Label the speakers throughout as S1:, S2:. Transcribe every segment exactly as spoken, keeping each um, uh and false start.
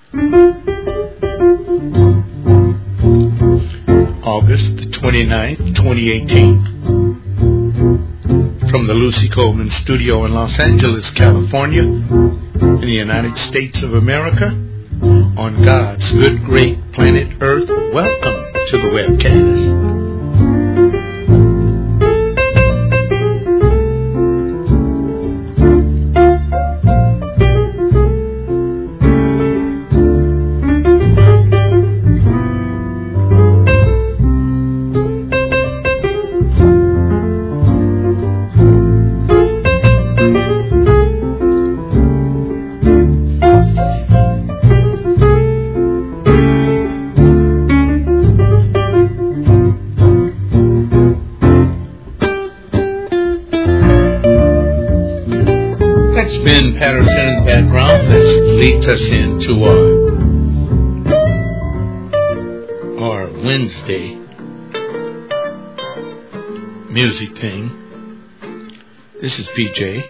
S1: August the twenty-ninth, twenty eighteen. From the Lucy Coleman Studio in Los Angeles, California, in the United States of America, on God's good, great planet Earth, welcome to the webcast. Ben Patterson in the background. That leads us into our, our Wednesday music thing. This is P J.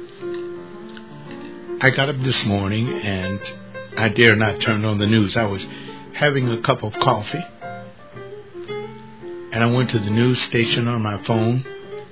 S1: I got up this morning and I dare not turn on the news. I was having a cup of coffee and I went to the news station on my phone.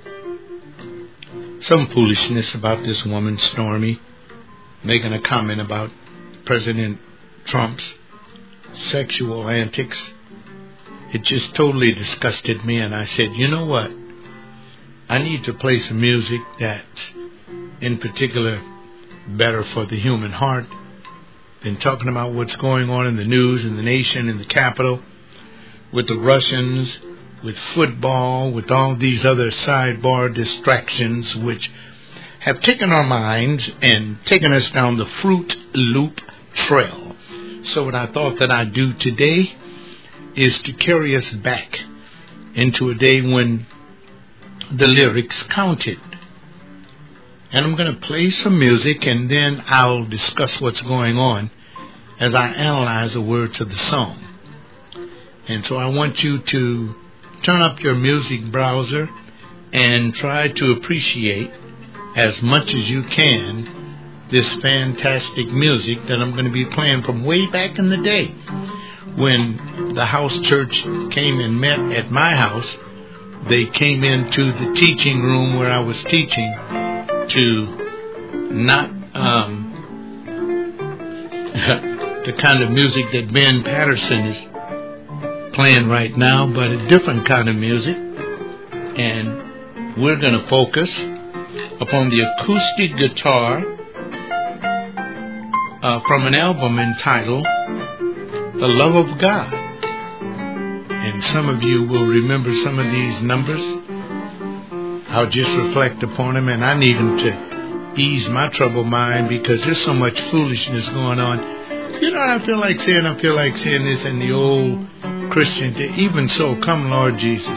S1: Some foolishness about this woman, Stormy, making a comment about President Trump's sexual antics. It just totally disgusted me, and I said, you know what? I need to play some music that's, in particular, better for the human heart than talking about what's going on in the news, in the nation, in the capital, with the Russians, with football, with all these other sidebar distractions which have taken our minds and taken us down the Fruit Loop trail. So what I thought that I'd do today is to carry us back into a day when the lyrics counted. And I'm going to play some music and then I'll discuss what's going on as I analyze the words of the song. And so I want you to turn up your music browser and try to appreciate as much as you can this fantastic music that I'm going to be playing from way back in the day when the house church came and met at my house. They came into the teaching room where I was teaching to not um, the kind of music that Ben Patterson is playing right now, but a different kind of music, and we're going to focus upon the acoustic guitar uh, from an album entitled The Love of God. And some of you will remember some of these numbers. I'll just reflect upon them, and I need them to ease my troubled mind because there's so much foolishness going on. You know what I feel like saying? I feel like saying this in the old Christian, even so, come Lord Jesus.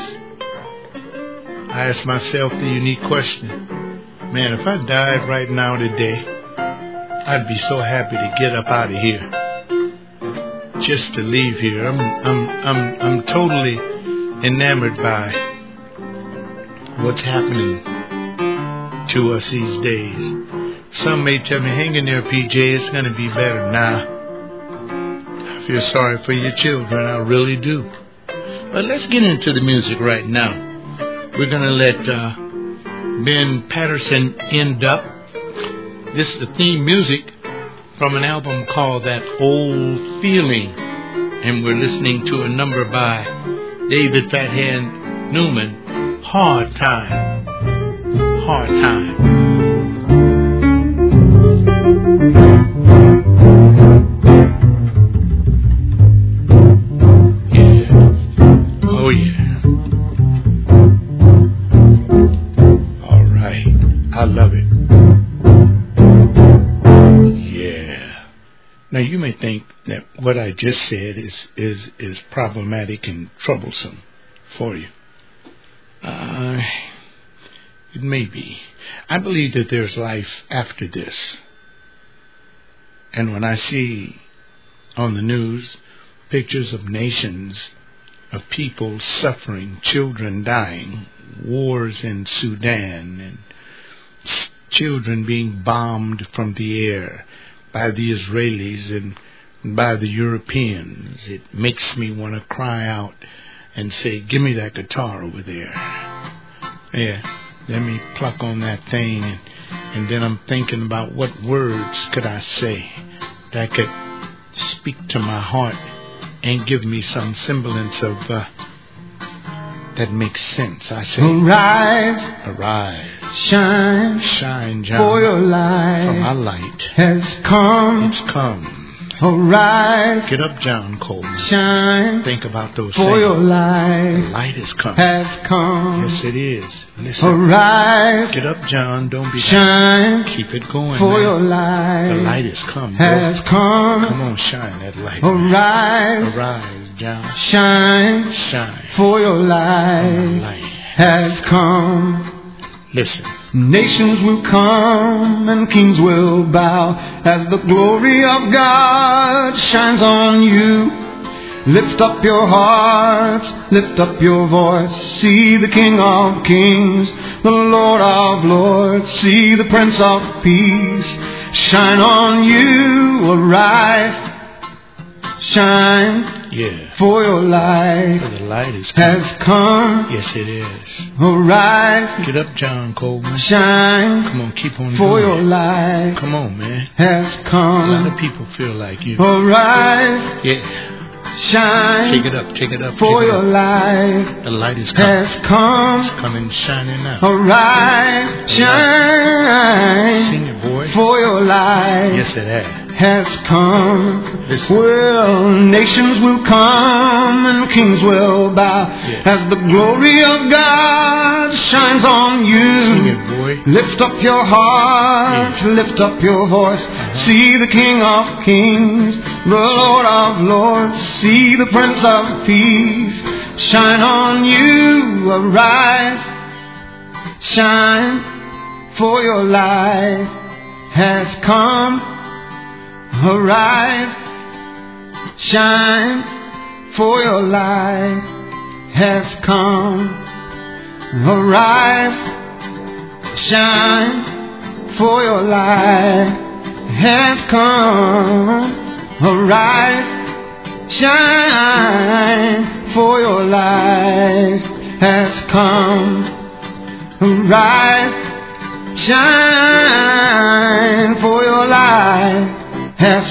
S1: I ask myself the unique question, man, if I died right now today, I'd be so happy to get up out of here, just to leave here. I'm I'm I'm I'm totally enamored by what's happening to us these days. Some may tell me, hang in there, P J, it's going to be better. Nah. I feel sorry for your children, I really do. But let's get into the music right now. We're going to let uh, Ben Patterson end up. This is the theme music from an album called That Old Feeling. And we're listening to a number by David Fathand Newman, Hard Time. Hard Time. Now you may think that what I just said is is is problematic and troublesome for you. Uh, it may be. I believe that there's life after this. And when I see on the news pictures of nations, of people suffering, children dying, wars in Sudan, and children being bombed from the air by the Israelis, and by the Europeans. It makes me want to cry out and say, give me that guitar over there. Yeah, let me pluck on that thing. And, and then I'm thinking about what words could I say that could speak to my heart and give me some semblance of uh, that makes sense. I say,
S2: arise,
S1: arise,
S2: shine,
S1: shine, John,
S2: for your light,
S1: for my light
S2: has come.
S1: It's come.
S2: Arise,
S1: get up, John Coleman.
S2: Shine,
S1: think about those
S2: for
S1: things.
S2: your light,
S1: the light is coming.
S2: Has come.
S1: Yes, it is. Listen.
S2: Arise,
S1: get up, John. Don't be
S2: shine.
S1: Keep it going.
S2: For
S1: man.
S2: your light,
S1: the light is coming.
S2: Has
S1: bro.
S2: come.
S1: Come on, shine that light.
S2: Arise,
S1: arise, John.
S2: Shine,
S1: shine.
S2: For your light,
S1: for light
S2: has come.
S1: Listen.
S2: Nations will come and kings will bow as the glory of God shines on you. Lift up your hearts, lift up your voice. See the King of Kings, the Lord of Lords. See the Prince of Peace shine on you. Arise, shine.
S1: Yeah.
S2: For your light,
S1: for the light is come.
S2: has come.
S1: Yes, it is.
S2: Arise,
S1: get up, John Coleman.
S2: Shine.
S1: Come on, keep on.
S2: For
S1: doing
S2: your
S1: it.
S2: light,
S1: come on, man.
S2: Has come.
S1: A lot of people feel like you.
S2: Arise,
S1: yeah.
S2: Shine.
S1: Take it up, take it up.
S2: For
S1: it
S2: your
S1: up.
S2: light,
S1: the light is coming.
S2: Has come.
S1: It's coming, shining now.
S2: Arise, shine.
S1: Sing it, boy.
S2: For your light,
S1: yes, it has.
S2: Has come.
S1: Listen.
S2: Well, nations will come and kings will bow
S1: yeah.
S2: as the glory of God shines on you.
S1: Sing it, boy.
S2: Lift up your heart, yeah. Lift up your voice. Uh-huh. See the King of Kings, the Lord of Lords. See the Prince of Peace shine on you. Arise, shine, for your light has come. Arise, shine, for your light has come. Arise, shine, for your light has come. Arise, shine, for your light has come. Arise, shine, for your light has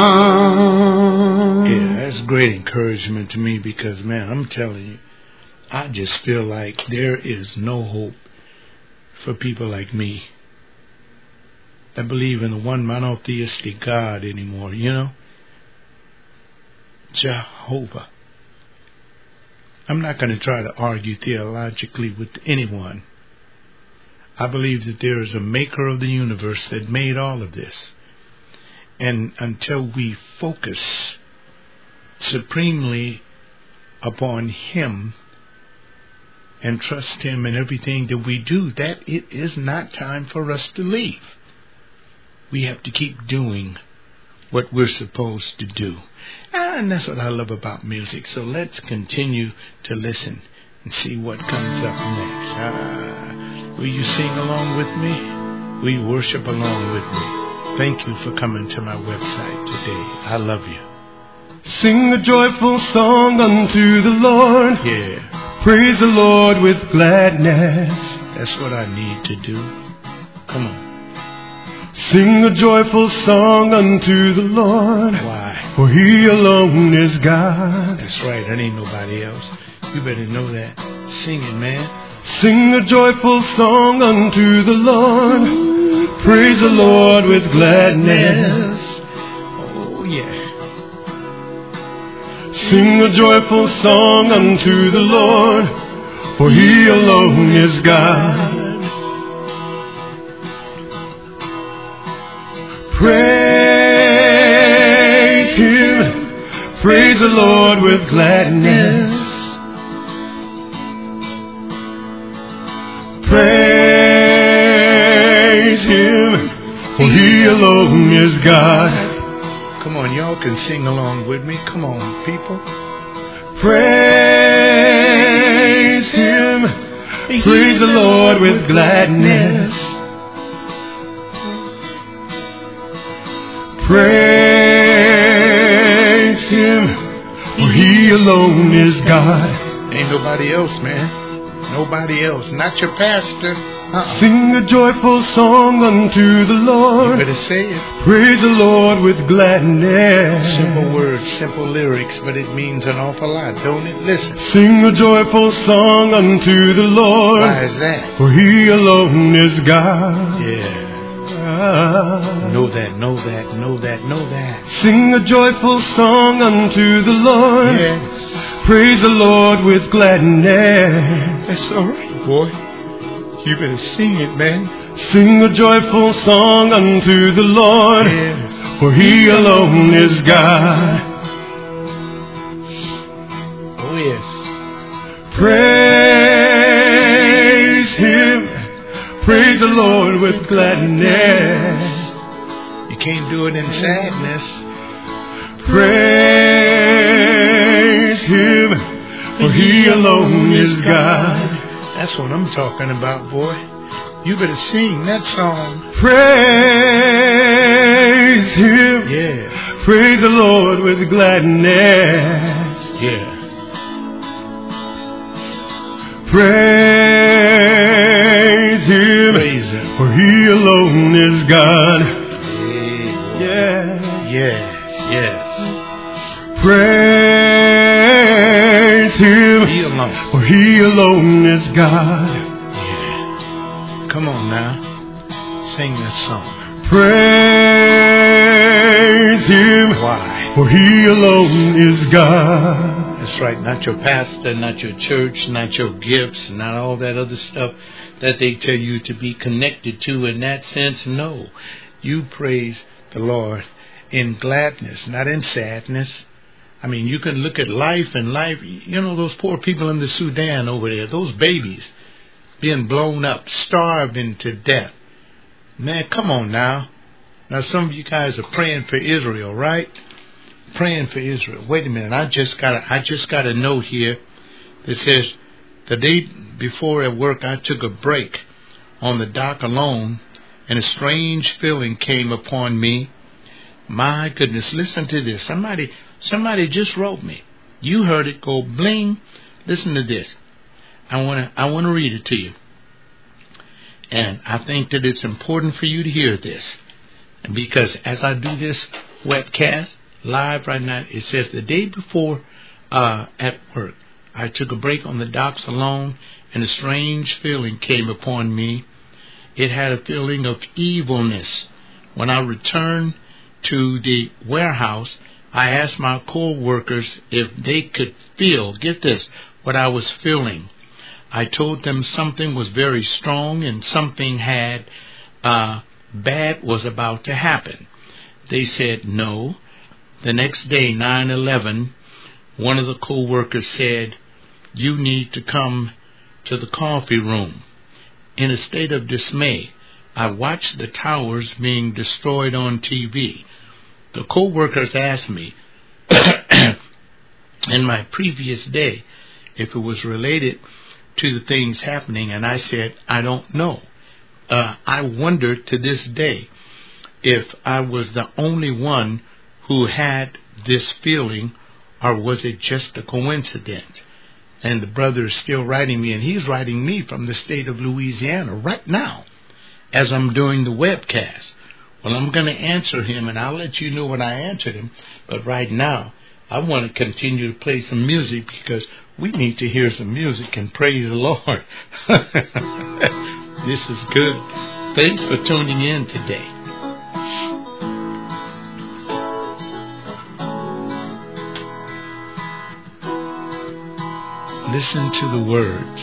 S2: come.
S1: Yeah, that's great encouragement to me because, man, I'm telling you, I just feel like there is no hope for people like me that believe in the one monotheistic God anymore, you know? Jehovah. I'm not going to try to argue theologically with anyone. I believe that there is a maker of the universe that made all of this. And until we focus supremely upon Him and trust Him in everything that we do, that it is not time for us to leave. We have to keep doing what we're supposed to do. And that's what I love about music. So let's continue to listen and see what comes up next. Ah, will you sing along with me? Will you worship along with me? Thank you for coming to my website today. I love you.
S2: Sing a joyful song unto the Lord.
S1: Yeah.
S2: Praise the Lord with gladness.
S1: That's what I need to do. Come on.
S2: Sing a joyful song unto the Lord.
S1: Why?
S2: For He alone is God.
S1: That's right. There ain't nobody else. You better know that. Sing it, man.
S2: Sing a joyful song unto the Lord. Praise the Lord with gladness.
S1: Oh, yeah.
S2: Sing a joyful song unto the Lord, for He alone is God. Praise Him, praise the Lord with gladness. Praise Him, for He alone is God.
S1: Come on, y'all can sing along with me. Come on, people.
S2: Praise Him, praise the Lord with gladness. Praise for He alone is God.
S1: Ain't nobody else, man. Nobody else. Not your pastor. Uh-uh.
S2: Sing a joyful song unto the Lord.
S1: You better say it.
S2: Praise the Lord with gladness.
S1: Simple words, simple lyrics, but it means an awful lot, don't it? Listen.
S2: Sing a joyful song unto the Lord.
S1: Why is that?
S2: For He alone is God.
S1: Yeah. Know that, know that, know that, know that.
S2: Sing a joyful song unto the Lord.
S1: Yes.
S2: Praise the Lord with gladness.
S1: That's all right, boy. You better sing it, man.
S2: Sing a joyful song unto the Lord.
S1: Yes.
S2: For He alone is God.
S1: Oh, yes.
S2: Praise Him. Praise the Lord with gladness.
S1: You can't do it in sadness.
S2: Praise Him, for He alone is God.
S1: That's what I'm talking about, boy. You better sing that song.
S2: Praise Him.
S1: Yeah.
S2: Praise the Lord with gladness.
S1: Yeah.
S2: Praise Him.
S1: Praise Him.
S2: For He alone is God.
S1: Yeah. Yes. Yes.
S2: Praise Him.
S1: He alone.
S2: For He alone is God.
S1: Yeah. Come on now. Sing this song.
S2: Praise Him.
S1: Why?
S2: For He alone is God.
S1: That's right. Not your pastor, not your church, not your gifts, not all that other stuff that they tell you to be connected to in that sense. No. You praise the Lord in gladness, not in sadness. I mean, you can look at life and life. You know, those poor people in the Sudan over there, those babies being blown up, starving to death. Man, come on now. Now, some of you guys are praying for Israel, right? Praying for Israel. Wait a minute. I just got a, I just got a note here that says the day before at work I took a break on the dock alone, and a strange feeling came upon me. My goodness, listen to this. Somebody, somebody just wrote me. You heard it go bling. Listen to this. I want to, I want to read it to you. And I think that it's important for you to hear this. Because as I do this webcast live right now, it says the day before uh, at work, I took a break on the docks alone, and a strange feeling came upon me. It had a feeling of evilness. When I returned to the warehouse, I asked my co-workers if they could feel, get this, what I was feeling. I told them something was very strong and something had uh, bad was about to happen. They said no. The next day, nine eleven, one of the co-workers said, "You need to come to the coffee room." In a state of dismay, I watched the towers being destroyed on T V. The co-workers asked me in my previous day if it was related to the things happening, and I said, I don't know. Uh, I wonder to this day if I was the only one who had this feeling, or was it just a coincidence? And the brother is still writing me, and he's writing me from the state of Louisiana right now as I'm doing the webcast. Well, I'm going to answer him, and I'll let you know when I answered him. But right now, I want to continue to play some music because we need to hear some music and praise the Lord. This is good. Thanks for tuning in today. Listen to the words.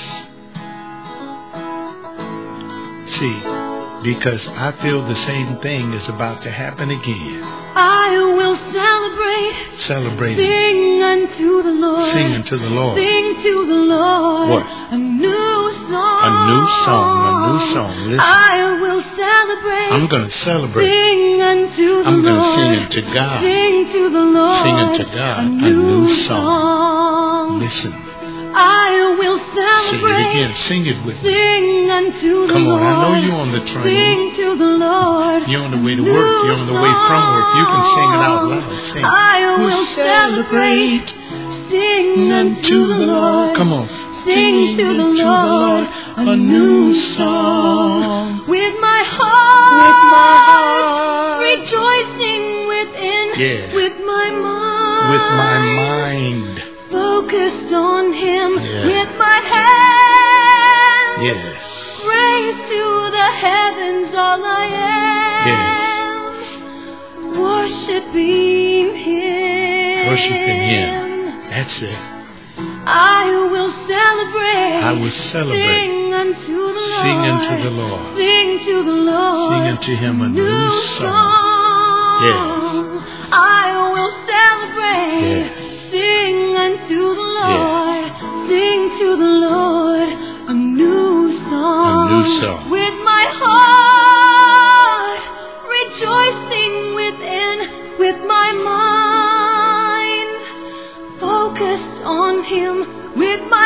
S1: See, because I feel the same thing is about to happen again.
S3: I will celebrate.
S1: Celebrate.
S3: Sing unto the Lord.
S1: Sing unto the Lord.
S3: Sing to the Lord.
S1: What?
S3: A new song.
S1: A new song. A new song. Listen.
S3: I will celebrate.
S1: I'm going to celebrate.
S3: Sing unto the
S1: I'm going to
S3: Lord.
S1: sing unto God.
S3: Sing to the Lord.
S1: Sing unto God.
S3: A
S1: A
S3: new,
S1: new song.
S3: song.
S1: Listen.
S3: I will celebrate.
S1: Sing it again. Sing it with me.
S3: Sing unto the
S1: Come
S3: Lord.
S1: on. I know you're on the train.
S3: Sing to the Lord.
S1: You're on the way to work. You're on the way from work. You can sing it out loud. Sing.
S3: I
S1: We'll
S3: will celebrate. Sing unto the Lord.
S1: Come on.
S3: Sing to the Lord a new song. With my heart.
S1: With my heart.
S3: Rejoicing within.
S1: Yeah.
S3: With my mind.
S1: With my mind.
S3: Focused on Him.
S1: Yeah.
S3: With my hands.
S1: Yes.
S3: Praise to the heavens all I am.
S1: Yes.
S3: Worshiping Him.
S1: Worshiping Him. That's it.
S3: I will celebrate.
S1: I will celebrate.
S3: Sing unto the Lord.
S1: Sing unto the Lord.
S3: Sing to the Lord.
S1: Sing unto Him a new song. Yes.
S3: I will celebrate.
S1: Yes.
S3: Sing unto the Lord.
S1: Yes.
S3: Sing to the Lord a new song.
S1: A new song.
S3: With my heart rejoicing within, with my mind focused on Him, with my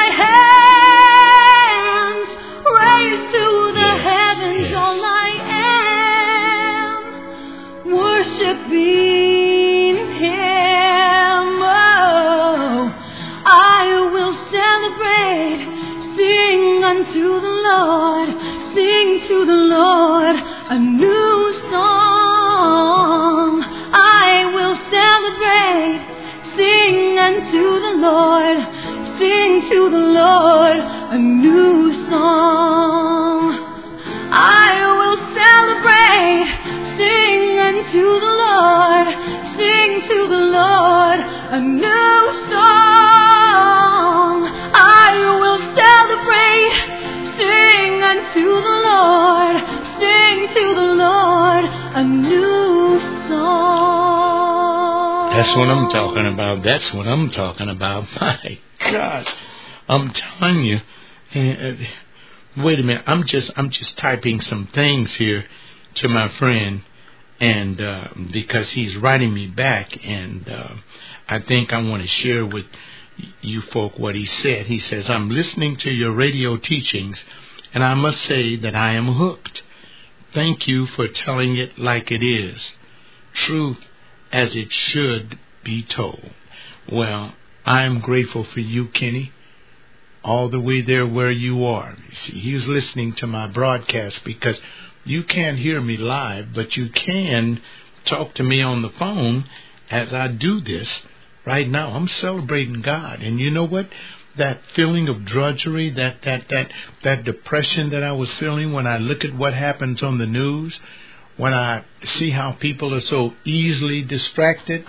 S3: hands raised to the
S1: Yes,
S3: heavens,
S1: yes.
S3: all I am worshiping Him. Oh, I will celebrate, sing unto the Lord, sing to the Lord a new song. I will celebrate, sing unto the Lord, sing to the Lord a new song. I will celebrate, sing unto the Lord, sing to the Lord a new song. I will celebrate, sing unto the Lord, sing to the Lord a new song.
S1: That's what I'm talking about. That's what I'm talking about. My gosh, I'm telling you. Uh, wait a minute. I'm just I'm just typing some things here to my friend, and uh, because he's writing me back, and uh, I think I want to share with you folk what he said. He says, "I'm listening to your radio teachings, and I must say that I am hooked. Thank you for telling it like it is. Truth as it should be told." Well, I'm grateful for you, Kenny, all the way there where you are. You see, he was listening to my broadcast because you can't hear me live, but you can talk to me on the phone as I do this right now. I'm celebrating God. And you know what? That feeling of drudgery, that, that, that, that depression that I was feeling when I look at what happens on the news, when I see how people are so easily distracted,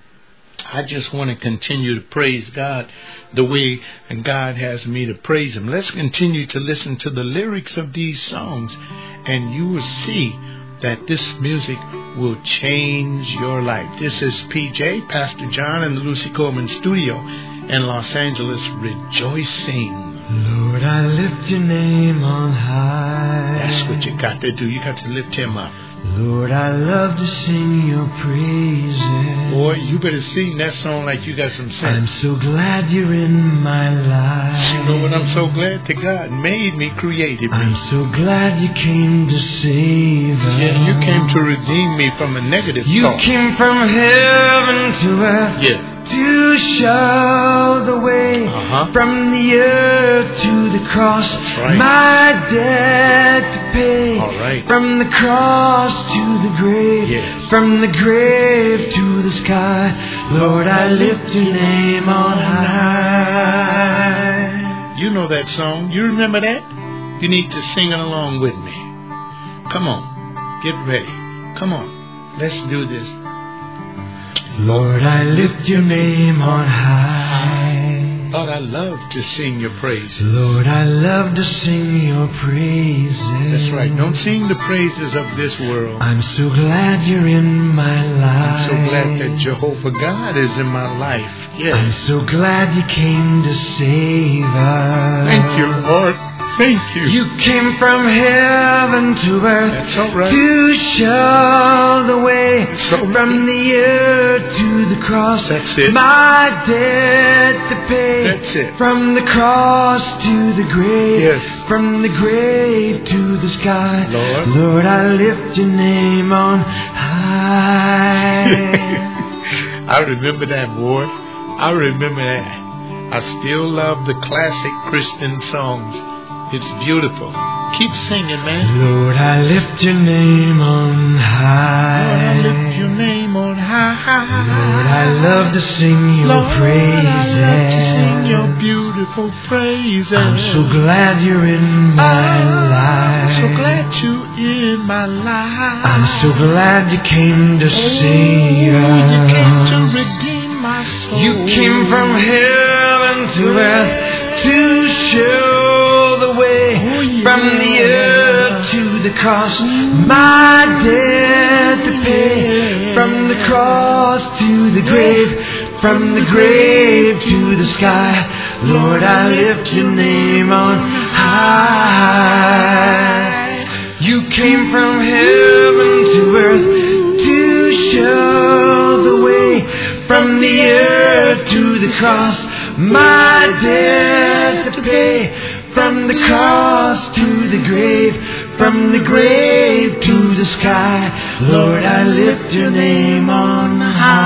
S1: I just want to continue to praise God the way God has me to praise Him. Let's continue to listen to the lyrics of these songs, and you will see that this music will change your life. This is P J, Pastor John, in the Lucy Coleman studio in Los Angeles, rejoicing.
S2: Lord, I lift your name on high.
S1: That's what you got to do. You got to lift Him up.
S2: Lord, I love to sing your praises.
S1: Boy, you better sing that song like you got some sense.
S2: I'm so glad you're in my life.
S1: You know what? I'm so glad that God made me, created me.
S2: I'm so glad you came to save us.
S1: Yeah, you came to redeem me from a negative
S2: You
S1: thought.
S2: came from heaven to earth.
S1: Yeah.
S2: To show the way
S1: Uh-huh.
S2: from the earth to the cross,
S1: That's right.
S2: my debt to pay.
S1: All right.
S2: From the cross to the grave,
S1: Yes.
S2: from the grave to the sky, Lord, I lift your name on high.
S1: You know that song. You remember that? You need to sing it along with me. Come on. Get ready. Come on. Let's do this.
S2: Lord, I lift your name on high.
S1: Lord, I love to sing your praises.
S2: Lord, I love to sing your praises.
S1: That's right. Don't sing the praises of this world.
S2: I'm so glad you're in my life.
S1: I'm so glad that Jehovah God is in my life.
S2: I'm
S1: Yes.
S2: so glad you came to save us.
S1: Thank you, Lord. Thank you.
S2: You came from heaven to earth.
S1: That's all right.
S2: To show the way
S1: That's all right.
S2: from the earth to the cross.
S1: That's it.
S2: My debt to pay.
S1: That's it.
S2: From the cross to the grave.
S1: Yes.
S2: From the grave to the sky.
S1: Lord.
S2: Lord, I lift your name on high.
S1: I remember that, boy. I remember that. I still love the classic Christian songs. It's beautiful. Keep singing, man.
S2: Lord, I lift your name on high.
S1: Lord, I lift your name on high.
S2: Lord, I love to sing your
S1: Lord,
S2: praises.
S1: I love to sing your beautiful praises.
S2: I'm so glad you're in my life.
S1: I'm so glad you're in my life.
S2: I'm so glad you came to save us.
S1: You came to redeem my soul.
S2: You came from heaven to earth to show the way.
S1: Oh, yeah.
S2: From the earth to the cross, my debt to pay. From the cross to the grave, from the grave to the sky. Lord, I lift your name on high. You came from heaven to earth to show the way. From the earth to the cross, my debt to pay. From the cross to the grave, from the grave to the sky. Lord, I lift your name on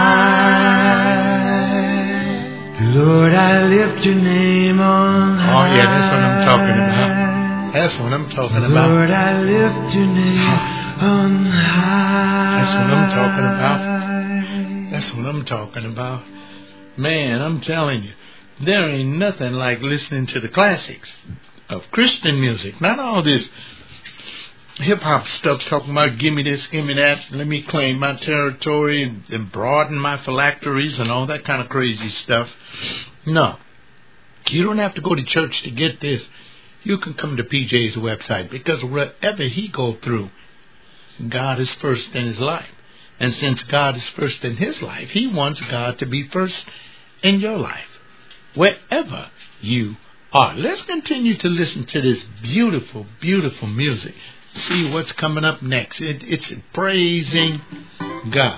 S2: high. Lord, I lift your name on high.
S1: Oh, yeah, that's what I'm talking about. That's what I'm talking about.
S2: Lord, I lift your name on high.
S1: That's what I'm talking about. That's what I'm talking about. Man, I'm telling you, there ain't nothing like listening to the classics of Christian music. Not all this hip-hop stuff talking about give me this, give me that, let me claim my territory and, and broaden my phylacteries and all that kind of crazy stuff. No. You don't have to go to church to get this. You can come to P J's website, because whatever he go through, God is first in his life. And since God is first in his life, he wants God to be first in your life, wherever you are. Let's continue to listen to this beautiful, beautiful music. See what's coming up next. It, it's praising God.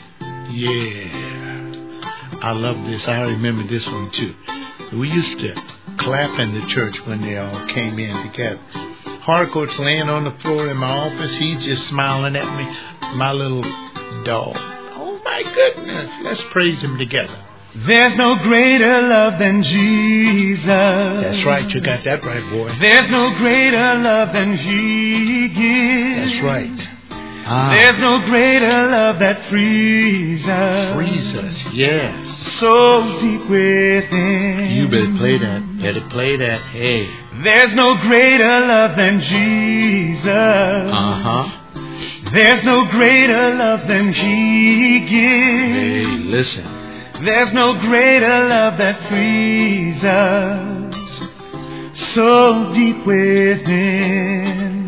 S1: Yeah. I love this. I remember this one too. We used to clap in the church when they all came in together. Harcourt's laying on the floor in my office. He's just smiling at me. My little dog. Oh my goodness. Let's praise him together.
S2: There's no greater love than Jesus.
S1: That's right. You got that right, boy.
S2: There's no greater love than He gives.
S1: That's right.
S2: Ah. There's no greater love that frees us.
S1: Frees us, yes.
S2: So deep within.
S1: You better play that. Better play that. Hey.
S2: There's no greater love than Jesus.
S1: Uh-huh.
S2: There's no greater love than He gives.
S1: Hey, listen.
S2: There's no greater love that frees us so deep within.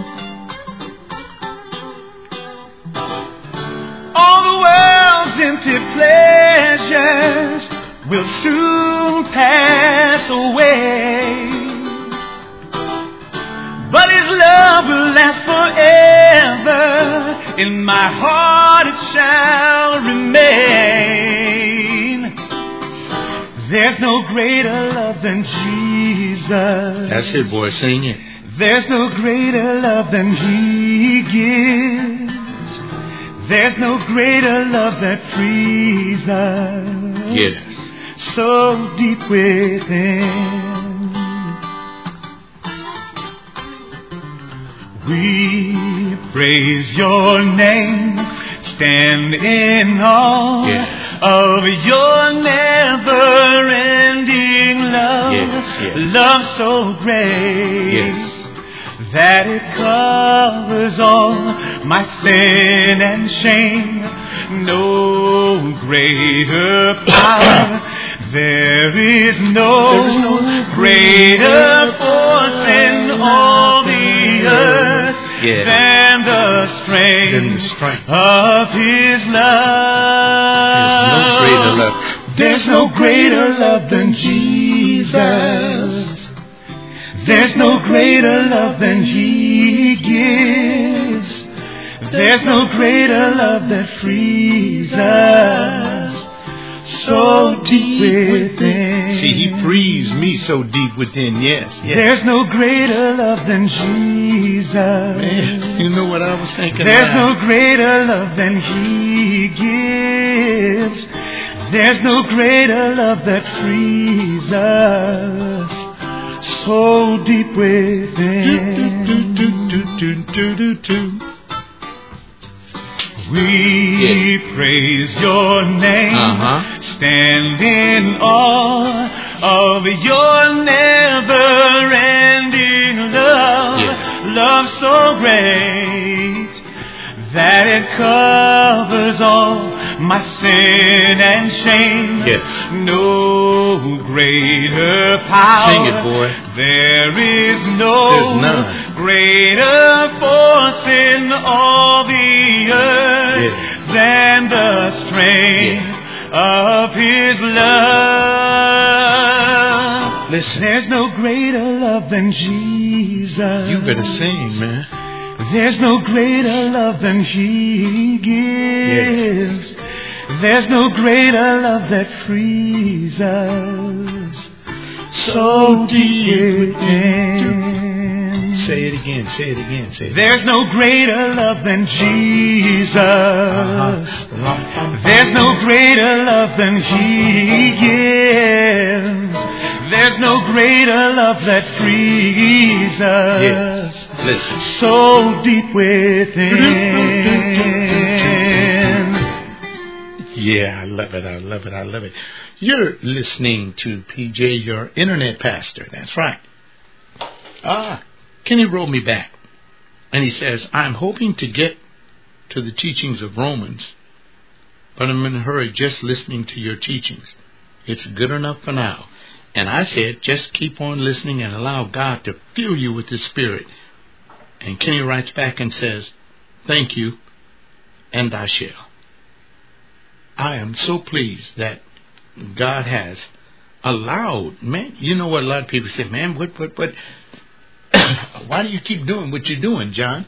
S2: All the world's empty pleasures will soon pass away, but His love will last forever. In my heart it shall remain. There's no greater love than Jesus.
S1: That's it, boy. Sing it.
S2: There's no greater love than He gives. There's no greater love that frees us.
S1: Yes.
S2: So deep within. We praise your name, stand in awe
S1: yeah.
S2: of your never-ending love.
S1: Yes, yes.
S2: Love so great
S1: yes.
S2: that it covers all my sin and shame. No greater power, there is no,
S1: there is no
S2: greater force in all the earth
S1: yeah.
S2: than the strength,
S1: than the strength
S2: of His love.
S1: There's no greater love.
S2: There's no greater love than Jesus. There's no greater love than He gives. There's no greater love that frees us so deep within.
S1: See, He frees me so deep within, yes, yes.
S2: There's no greater love than Jesus.
S1: Man, you know what I was thinking
S2: There's
S1: about?
S2: no greater love than He gives. There's no greater love that frees us so deep within.
S1: Do, do, do, do, do, do, do.
S2: We
S1: Yeah.
S2: praise your name,
S1: Uh-huh.
S2: stand in awe of your never-ending love,
S1: Yeah.
S2: love so great that it covers all my sin and shame.
S1: Yes.
S2: No greater power.
S1: Sing it, boy.
S2: There is no
S1: There's none.
S2: greater force in all the earth
S1: Yes.
S2: than the strength of His love.
S1: Listen.
S2: There's no greater love than Jesus.
S1: You better sing, man.
S2: There's no greater love than He gives. There's no greater love that frees us so deep within.
S1: Say it again. Say it again. Say it.
S2: There's no greater love than Jesus.
S1: Uh-huh.
S2: There's no greater love than He gives. There's no greater love that frees us
S1: Yes. Listen.
S2: so deep within.
S1: Yeah, I love it. I love it. I love it. You're listening to P J, your internet pastor. That's right. Ah, Kenny wrote me back, and he says, I'm hoping to get to the teachings of Romans, but I'm in a hurry just listening to your teachings. It's good enough for now. And I said, just keep on listening and allow God to fill you with His Spirit. And Kenny writes back and says, thank you, and I shall. I am so pleased that God has allowed, man, you know what a lot of people say, man, what, what, what, why do you keep doing what you're doing, John?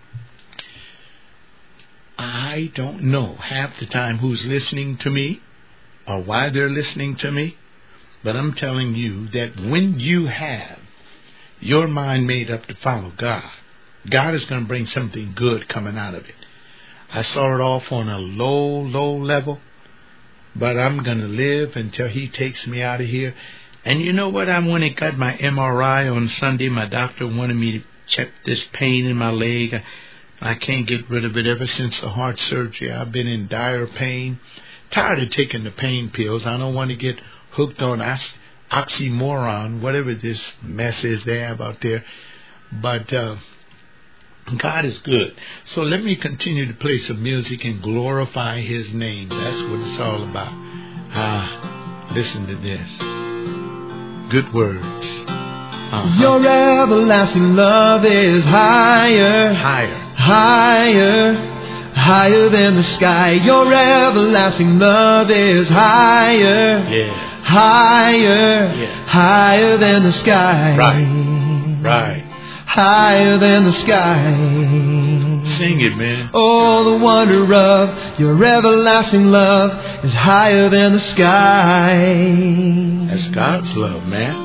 S1: I don't know half the time who's listening to me or why they're listening to me, but I'm telling you that when you have your mind made up to follow God, God is going to bring something good coming out of it. I started off on a low, low level, but I'm going to live until He takes me out of here. And you know what? I went and got my M R I on Sunday. My doctor wanted me to check this pain in my leg. I, I can't get rid of it ever since the heart surgery. I've been in dire pain. Tired of taking the pain pills. I don't want to get hooked on ox- oxymoron, whatever this mess is they have out there. But uh, God is good. So let me continue to play some music and glorify His name. That's what it's all about. Ah, listen to this. Good words. Uh-huh.
S2: Your everlasting love is higher,
S1: Higher.
S2: higher, higher than the sky. Your everlasting love is higher,
S1: Yeah.
S2: higher,
S1: Yeah.
S2: higher than the sky.
S1: Right. Right.
S2: Higher than the sky.
S1: Sing it, man.
S2: Oh, the wonder of your everlasting love is higher than the sky.
S1: That's God's love, man.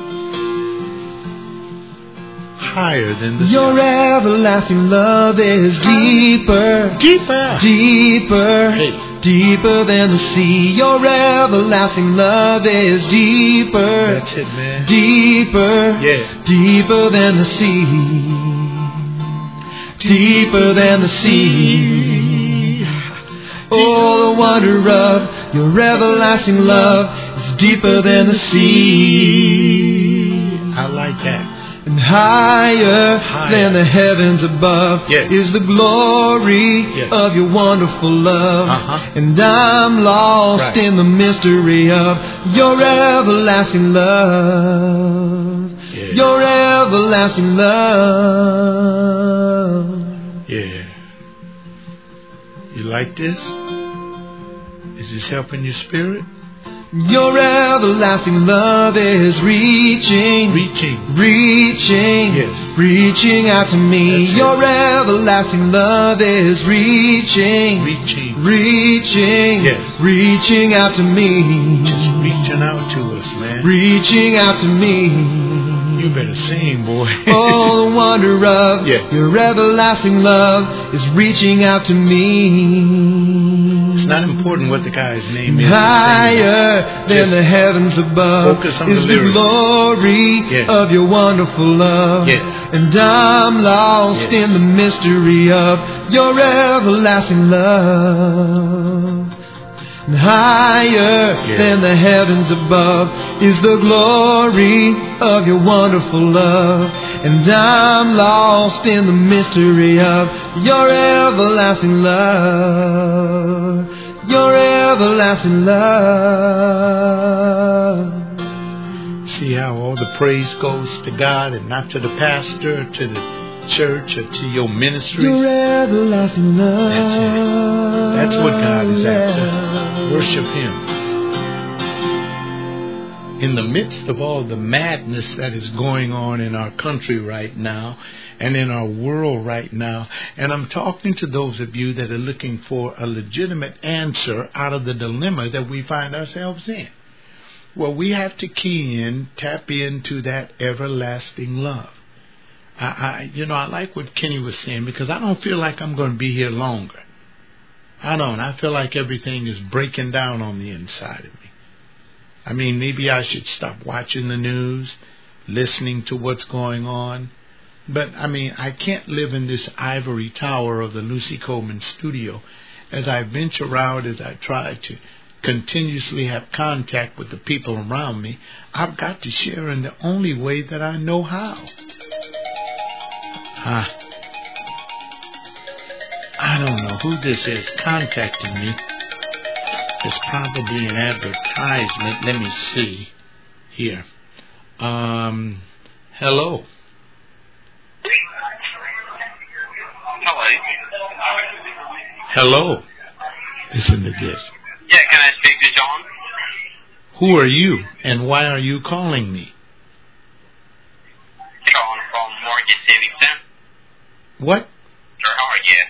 S1: Higher than the
S2: Your
S1: sky.
S2: everlasting love is deeper,
S1: Deeper.
S2: deeper,
S1: Hey.
S2: deeper than the sea. Your everlasting love is deeper,
S1: That's it, man.
S2: deeper,
S1: Yeah.
S2: deeper than the sea, deeper than the sea. Oh, the wonder of your everlasting love is deeper than the sea.
S1: I like that.
S2: And higher,
S1: Higher.
S2: than the heavens above
S1: Yes.
S2: is the glory
S1: Yes.
S2: of your wonderful love.
S1: Uh-huh.
S2: And I'm lost
S1: Right.
S2: in the mystery of your everlasting love.
S1: Yeah.
S2: Your everlasting love.
S1: Yeah. You like this? Is this helping your spirit?
S2: Your everlasting love is reaching,
S1: Reaching.
S2: reaching,
S1: Yes.
S2: reaching out to me.
S1: That's it.
S2: Your everlasting love is reaching,
S1: Reaching.
S2: reaching,
S1: Yes.
S2: reaching out to me.
S1: Just reaching out to us, man.
S2: Reaching out to me.
S1: You better sing, boy.
S2: Oh, the wonder of
S1: yeah.
S2: your everlasting love is reaching out to me.
S1: It's not important what the guy's name is.
S2: Higher than the heavens above
S1: focus on
S2: is
S1: the,
S2: the glory
S1: yeah.
S2: of your wonderful love.
S1: Yeah.
S2: And I'm lost
S1: yeah.
S2: in the mystery of your everlasting love. And higher
S1: yeah.
S2: than the heavens above is the glory of your wonderful love. And I'm lost in the mystery of your everlasting love. Your everlasting love.
S1: See how all the praise goes to God and not to the pastor, or to the church, or to your ministries.
S2: Your everlasting love.
S1: That's it. That's what God is after. Worship Him. In the midst of all the madness that is going on in our country right now and in our world right now, and I'm talking to those of you that are looking for a legitimate answer out of the dilemma that we find ourselves in. Well, we have to key in, tap into that everlasting love. I, I, you know, I like what Kenny was saying, because I don't feel like I'm going to be here longer. I don't. I feel like everything is breaking down on the inside of me. I mean, maybe I should stop watching the news, listening to what's going on. But, I mean, I can't live in this ivory tower of the Lucy Coleman studio. As I venture out, as I try to continuously have contact with the people around me, I've got to share in the only way that I know how. Ah. I don't know who this is contacting me. It's probably an advertisement. Let me see here. Um, hello.
S4: Hello.
S1: Hello. Listen to this.
S4: Yeah, can I speak to John?
S1: Who are you, and why are you calling me?
S4: John from Mortgage Savings Center.
S1: What?
S4: Sure, how are you?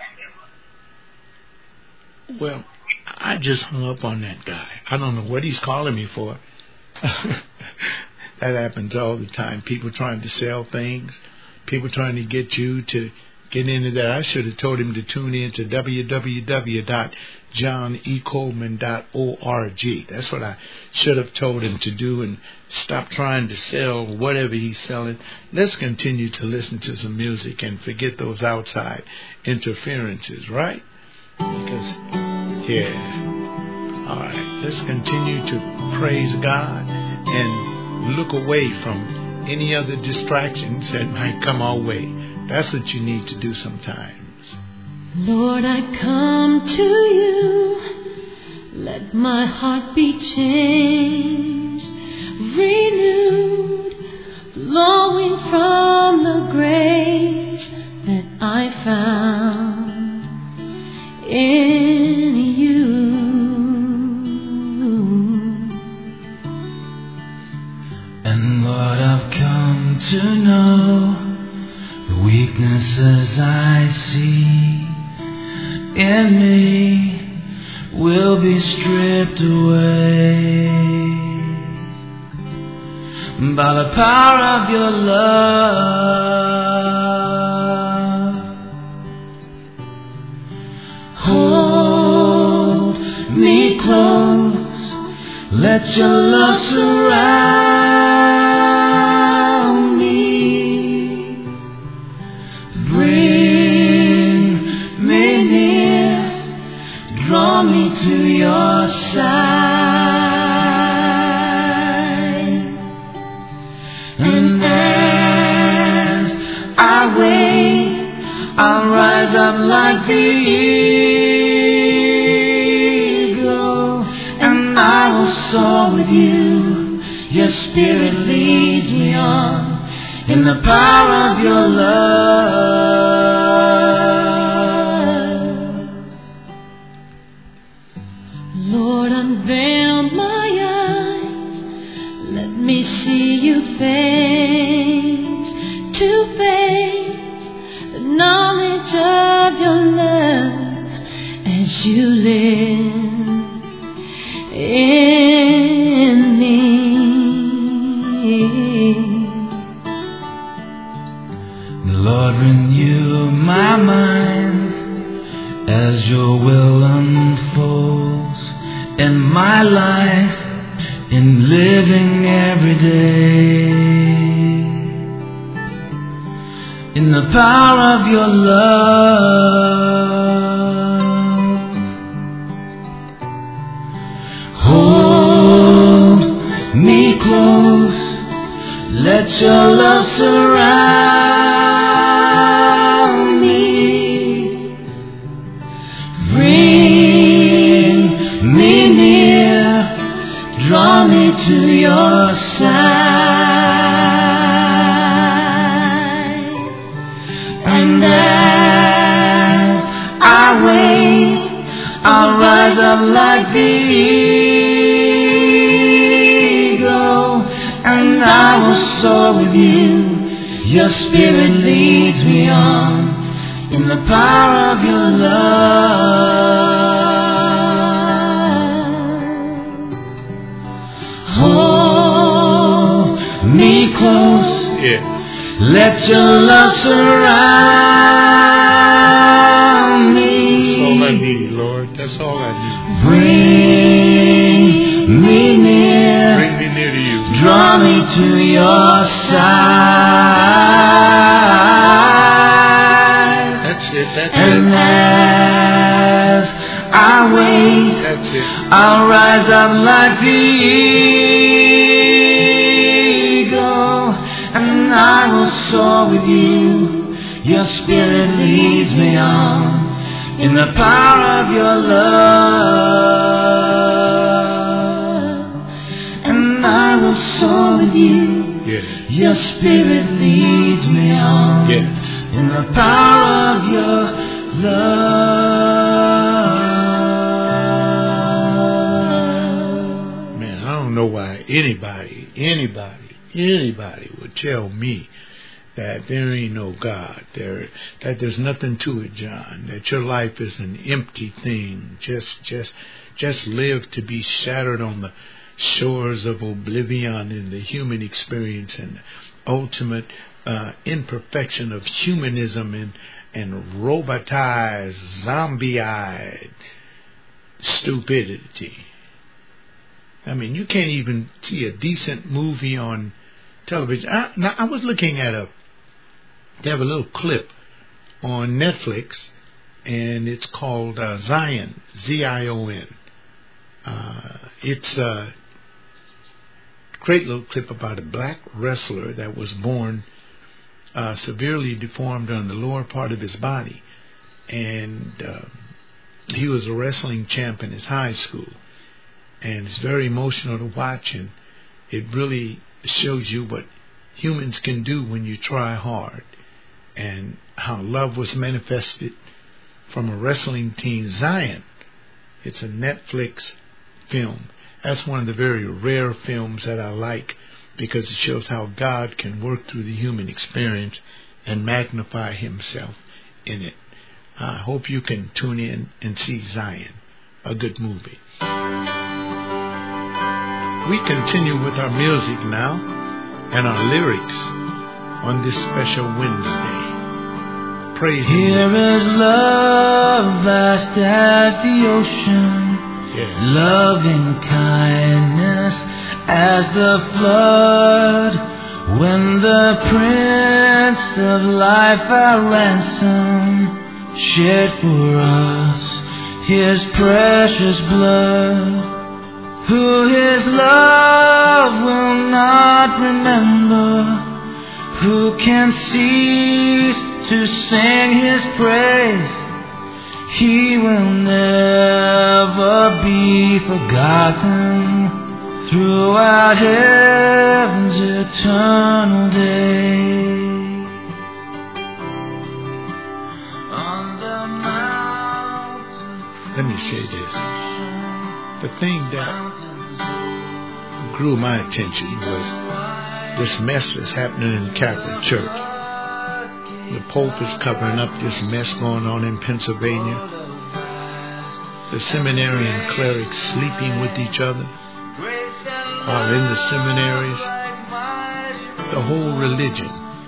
S1: Well, I just hung up on that guy. I don't know what he's calling me for. That happens all the time. People trying to sell things. People trying to get you to get into that. I should have told him to tune in to w w w dot john e coleman dot org. That's what I should have told him to do, and stop trying to sell whatever he's selling. Let's continue to listen to some music and forget those outside interferences, right? Because, yeah. All right. Let's continue to praise God and look away from any other distractions that might come our way. That's what you need to do sometimes.
S3: Lord, I come to you. Let my heart be changed, renewed, flowing from the grace that I found in you.
S2: And Lord, I've come to know the weaknesses I see in me will be stripped away by the power of your love. Hold me close, let your love surround me. Bring me near, draw me to your side. And as I wait, I'll rise up like the eagle, and I will soar with you. Your spirit leads me on in the power of your love.
S3: Lord, unveil my eyes. Let me see you face to face, the knowledge of your love as you live in me.
S2: my life, in living every day. In the power of your love, hold me close, let your love surround me, bring me near, draw me to your side, and as I wait, I'll rise up like the eagle, and I will soar with you. Your spirit leads me on in the power of your love. Hold me close.
S1: Yeah.
S2: Let your love surround me.
S1: That's all I need, Lord. That's all I need.
S2: Bring me near.
S1: Bring me near to you.
S2: Draw me to your side.
S1: That's it. That's
S2: And
S1: it.
S2: as I wait,
S1: That's it.
S2: I'll rise up like the eagle, and I will soar with you. Your spirit leads me on in the power of your love, and I will soar with you.
S1: Yes.
S2: Your spirit leads me on
S1: Yes.
S2: in the power of your love.
S1: Man, I don't know why anybody, anybody, anybody would tell me that there ain't no God, there, that there's nothing to it, John, that your life is an empty thing, just, just, just live to be shattered on the shores of oblivion in the human experience and ultimate uh, imperfection of humanism and, and robotized, zombie-eyed stupidity. I mean, you can't even see a decent movie on television. I, now, I was looking at a, they have a little clip on Netflix, and it's called uh, Zion, Z I O N. Uh, it's a great little clip about a black wrestler that was born uh, severely deformed on the lower part of his body. And uh, he was a wrestling champ in his high school. And it's very emotional to watch, and it really shows you what humans can do when you try hard, and how love was manifested from a wrestling team, Zion. It's a Netflix film. That's one of the very rare films that I like, because it shows how God can work through the human experience and magnify himself in it. I hope you can tune in and see Zion, a good movie. We continue with our music now and our lyrics on this special Wednesday. Praise Him.
S2: Here is love vast as the ocean,
S1: Yeah.
S2: loving kindness as the flood. When the Prince of Life our ransom shed for us his precious blood, who his love will not remember, who can cease to sing his praise. He will never be forgotten throughout heaven's eternal day. On the mountain,
S1: Let me say this. The thing that drew my attention was this mess that's happening in the Catholic Church. The Pope is covering up this mess going on in Pennsylvania. The seminarian clerics sleeping with each other while in the seminaries. The whole religion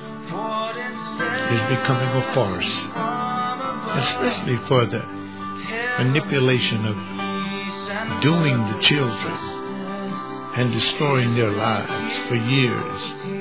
S1: is becoming a farce, especially for the manipulation of doing the children and destroying their lives for years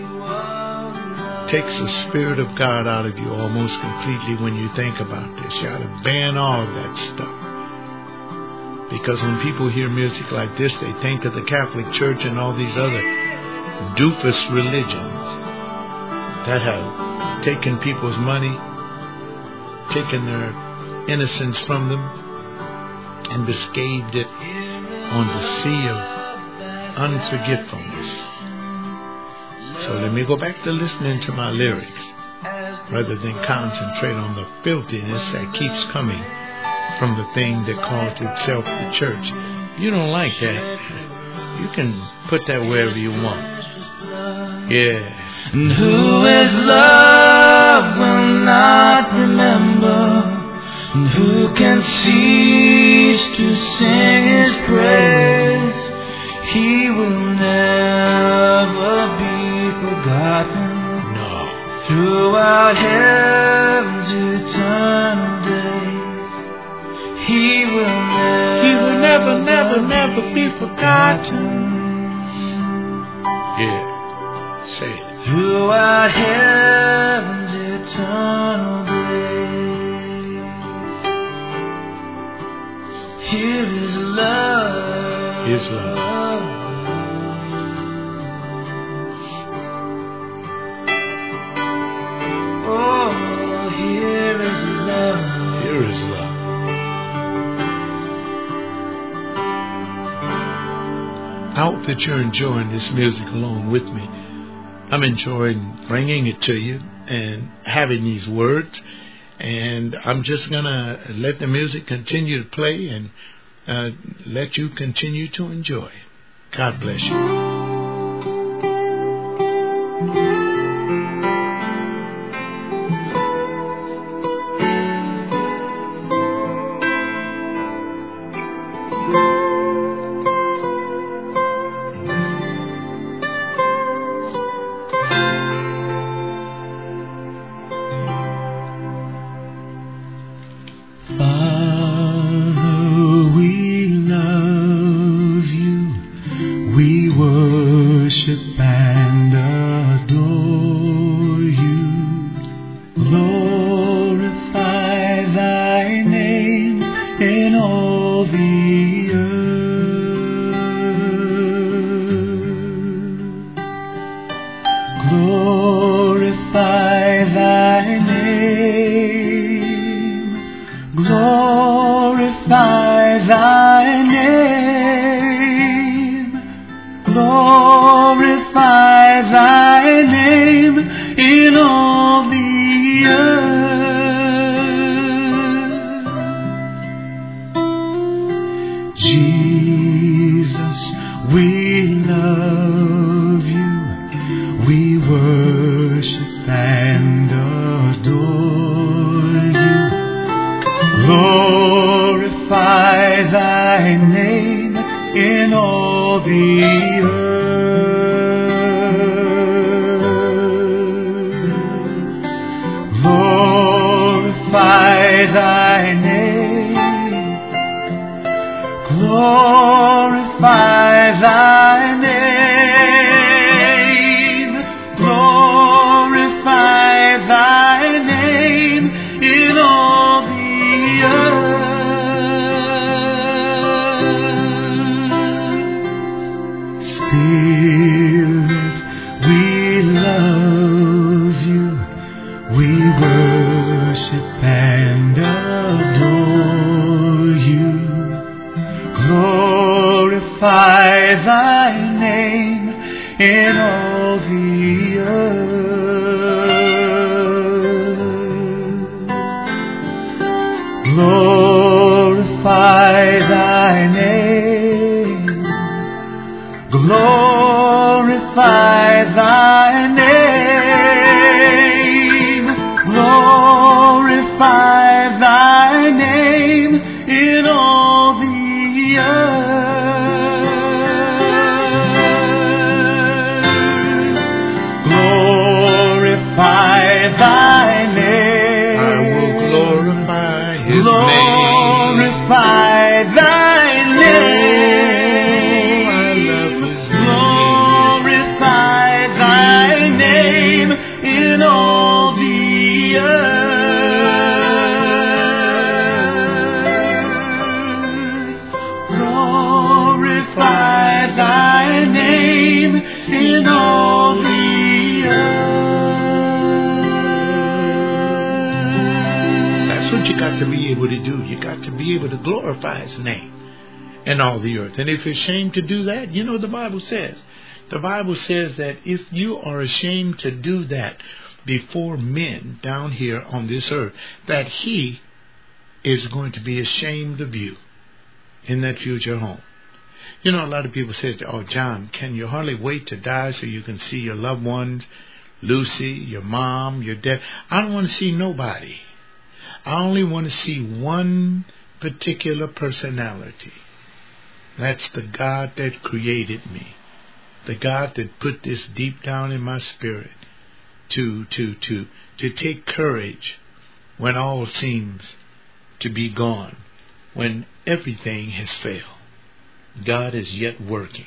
S1: takes the Spirit of God out of you almost completely when you think about this. You ought to ban all of that stuff. Because when people hear music like this, they think of the Catholic Church and all these other doofus religions that have taken people's money, taken their innocence from them, and beschaved it on the sea of unforgetfulness. So let me go back to listening to my lyrics rather than concentrate on the filthiness that keeps coming from the thing that calls itself the church. You don't like that, you can put that wherever you want. Yeah.
S2: And who is love will not remember, and who can cease to sing his praise? He will never be forgotten.
S1: No.
S2: Throughout heaven's eternal days, he will never,
S1: he will never, never, never be forgotten. Yeah. Say it.
S2: Throughout heaven's eternal days, here is love.
S1: His love.
S2: Oh, here is love.
S1: Here is love. I hope that you're enjoying this music along with me. I'm enjoying bringing it to you and having these words. And I'm just going to let the music continue to play and uh, let you continue to enjoy it. God bless you.
S2: Glorify thy name. name in all the earth.
S1: That's what you got to be able to do. You got to be able to glorify His name in all the earth. And if you're ashamed to do that, you know the Bible says. The Bible says that if you are ashamed to do that before men down here on this earth, that He is going to be ashamed of you in that future home. You know, a lot of people say, oh, John, can you hardly wait to die so you can see your loved ones, Lucy, your mom, your dad? I don't want to see nobody. I only want to see one particular personality. That's the God that created me. The God that put this deep down in my spirit to, to, to, to take courage when all seems to be gone, when everything has failed. God is yet working.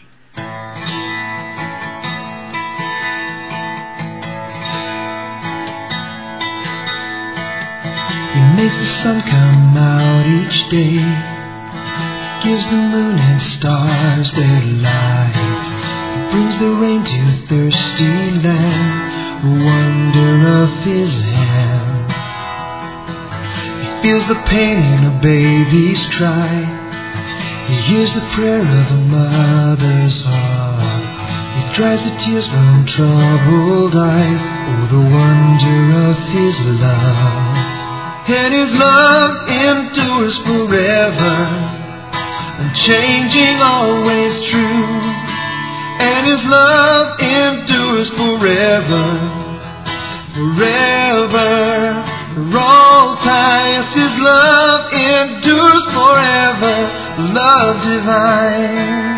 S2: He makes the sun come out each day, gives the moon and stars their light, brings the rain to a thirsty land, the wonder of His hand. He feels the pain in a baby's cry, He hears the prayer of a mother's heart, He dries the tears from troubled eyes. Oh, the wonder of His love. And His love endures forever, unchanging, always true. And His love endures forever, forever, for all time. Yes, His love endures forever, love divine.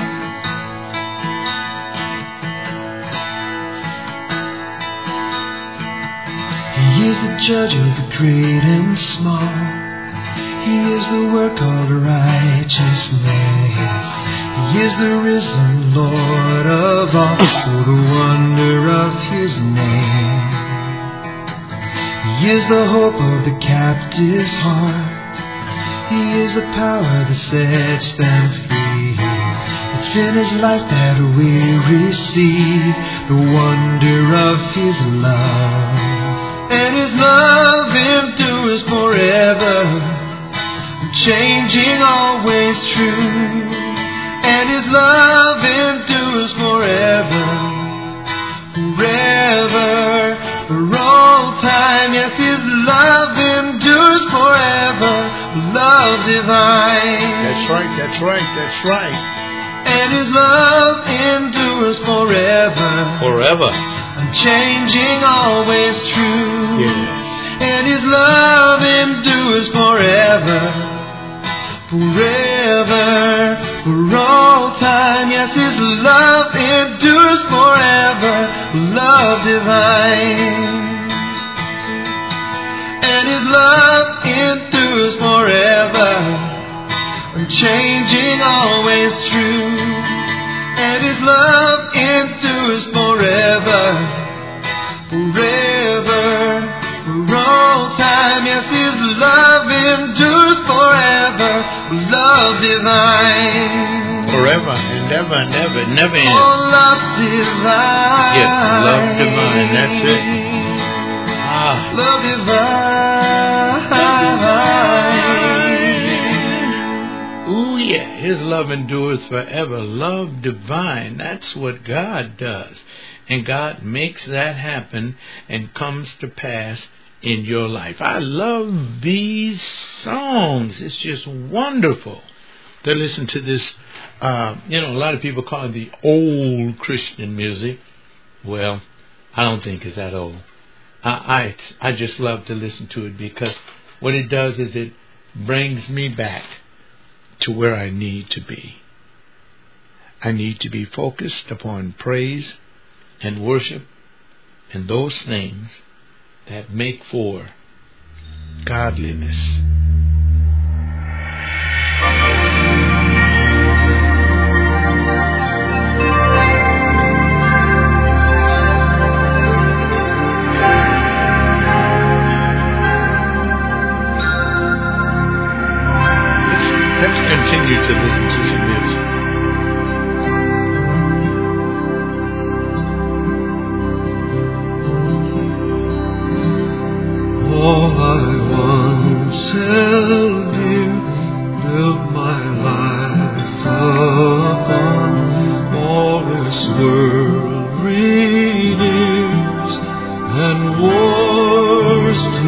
S2: He is the judge of the great and small. He is the work of righteousness. He is the risen Lord of all. Oh, the wonder of His name. He is the hope of the captive's heart. He is the power that sets them free. It's in His life that we receive the wonder of His love. And His love endures forever, changing, always true. And His love endures forever, forever, for all time. Yes, His love endures forever, love divine.
S1: That's right, that's right, that's right.
S2: And His love endures forever,
S1: Forever.
S2: unchanging, always true.
S1: Yes.
S2: And His love endures forever, forever, for all time. Yes, His love endures forever, love divine. And His love endures forever, unchanging, always true. And His love endures forever, forever, for all time. Yes, His love endures forever, love divine.
S1: Forever and ever and ever, never ends.
S2: Oh, love divine.
S1: Yes, love divine, that's it. Ah,
S2: Love divine.
S1: ooh, yeah, His love endures forever. Love divine. That's what God does. And God makes that happen and comes to pass in your life. I love these songs. It's just wonderful to listen to this. Uh, you know, a lot of people call it the old Christian music. Well, I don't think it's that old. I, I, I just love to listen to it because what it does is it brings me back to where I need to be. I need to be focused upon praise and worship and those things that make for godliness. Let's, let's continue to listen to some music.
S2: world renews and wars to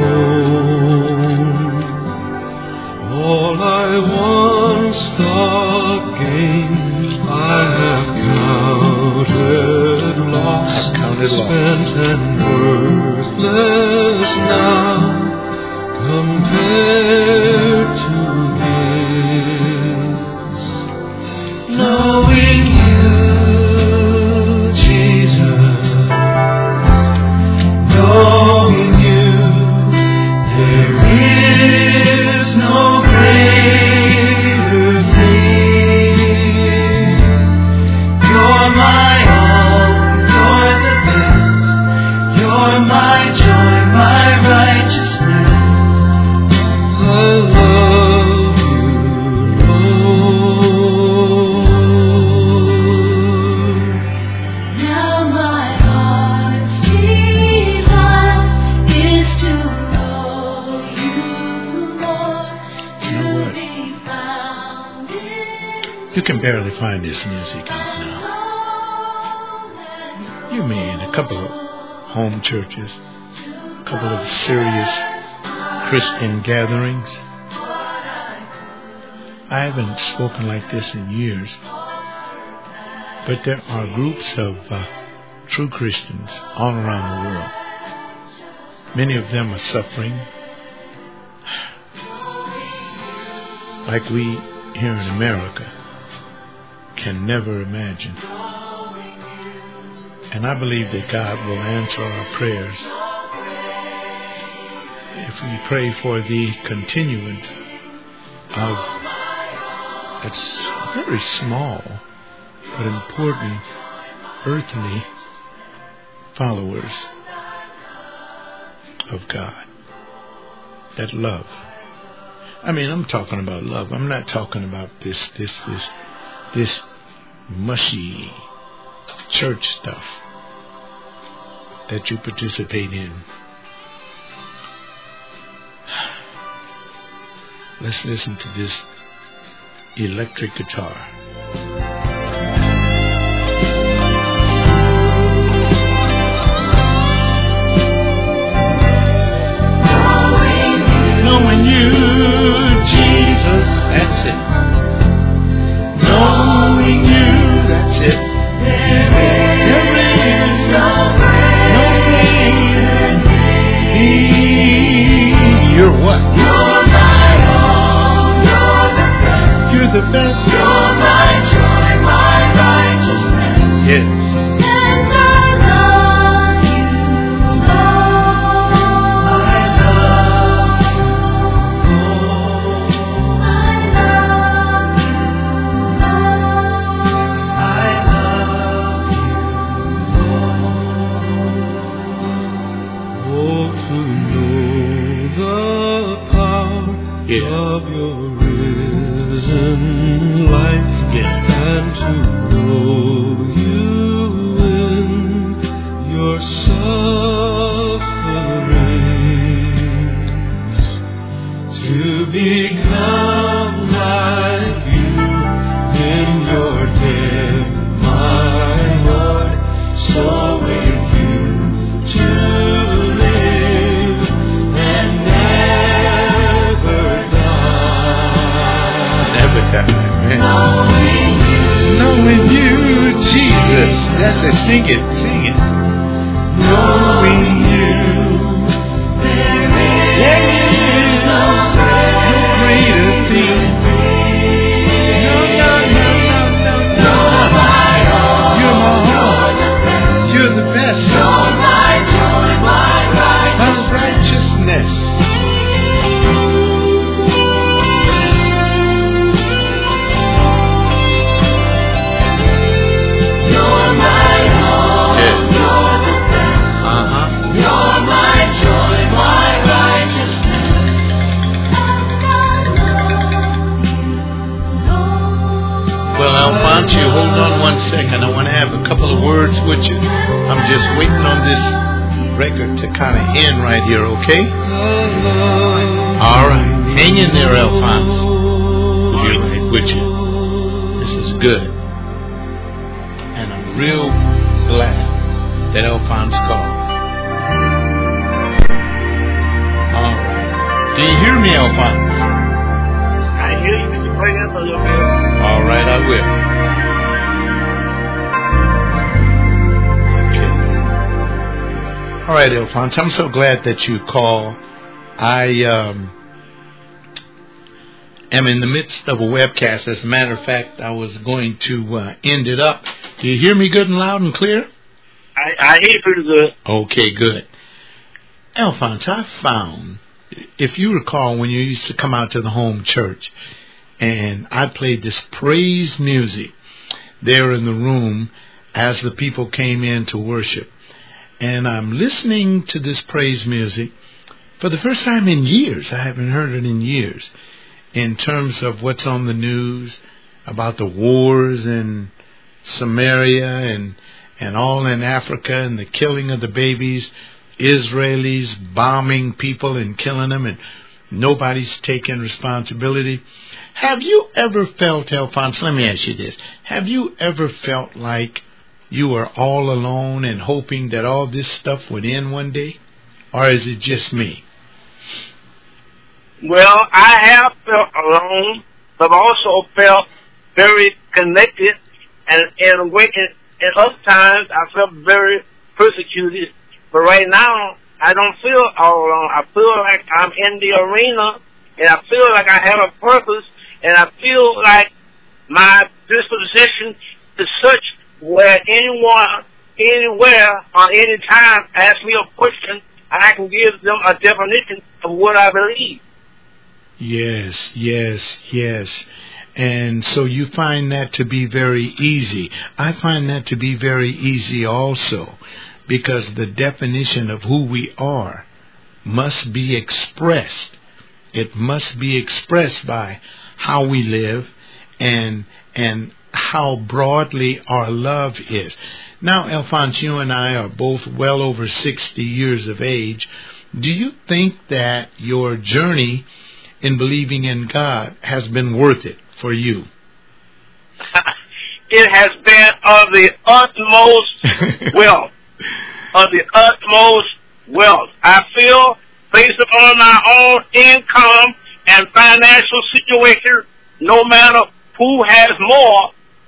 S2: own. All I once thought gained, I have counted loss,
S1: I've counted loss.
S2: spent and worthless now, compared to this. Knowing you, Jesus, knowing you, there is no greater thing. You're my all, you're the best, you're my joy, my righteousness. I love you, Lord.
S3: Now my heart's desire is to know you more, to be found in
S1: You can barely find this music out now. You may in a couple of home churches, a couple of serious Christian gatherings. I haven't spoken like this in years, but there are groups of uh, true Christians all around the world. Many of them are suffering like we here in America can never imagine. And I believe that God will answer our prayers if we pray for the continuance of it's very small but important earthly followers of God that love. I mean, I'm talking about love. I'm not talking about this this this this mushy church stuff that you participate in. Let's listen to this electric guitar.
S2: Knowing you, Jesus, that's it. Knowing you, that's it. There is no greater thing. You're what? You're my all, you're the best. You're the best. You're my joy, my righteousness.
S1: Yes.
S3: and I love you, Lord.
S2: I love
S3: I love you, Lord.
S2: I love you. Oh, to know the power
S1: Yeah.
S2: of your risen life,
S1: Yes.
S2: and to know you in your sufferings, to become like you in your death, my Lord, so with you to live and never die.
S1: Never die, man.
S2: Knowing you,
S1: Knowing you, Jesus. That's it. Sing it. Sing it.
S2: knowing you, there is no greater thing. No, no, no, no, no, no. You're my all.
S1: You're my all.
S2: You're the best. You're my joy, my
S1: My righteousness.
S2: You're my all.
S1: Yeah.
S2: You're the best.
S1: Uh-huh.
S2: You're my joy, my righteousness.
S1: Well, Alphonse, you hold on one second. I want to have a couple of words with you. I'm just waiting on this record to kind of end right here, okay? All right. Hang in there, Alphonse. You're right with you. This is good. And I'm real glad that Alphonse called. All right. Do you hear me, Alphonse?
S5: I hear you. Can you play that a little bit?
S1: All right, I will. Okay. All right, Alphonse, I'm so glad that you called. I um, am in the midst of a webcast. As a matter of fact, I was going to uh, end it up. Do you hear me good and loud and clear?
S5: I, I hear you pretty good.
S1: Okay, good. Alphonse, I found, if you recall when you used to come out to the home church, and I played this praise music there in the room as the people came in to worship. And I'm listening to this praise music for the first time in years. I haven't heard it in years. In terms of what's on the news about the wars in Samaria and and all in Africa and the killing of the babies, Israelis bombing people and killing them, and nobody's taking responsibility. Have you ever felt, Alphonse, let me ask you this, have you ever felt like you were all alone and hoping that all this stuff would end one day? Or is it just me?
S5: Well, I have felt alone, but also felt very connected, and and in, in other times I felt very persecuted. But right now, I don't feel all alone. I feel like I'm in the arena, and I feel like I have a purpose, and I feel like my disposition is such where anyone, anywhere, or any time asks me a question, I can give them a definition of what I believe.
S1: Yes, yes, yes. And so you find that to be very easy. I find that to be very easy also, because the definition of who we are must be expressed. It must be expressed by how we live and and how broadly our love is. Now, Alphonse, you and I are both well over sixty years of age. Do you think that your journey in believing in God has been worth it for you?
S5: It has been of the utmost wealth. Of the utmost wealth. I feel, based upon my own income and financial situation, no matter who has more,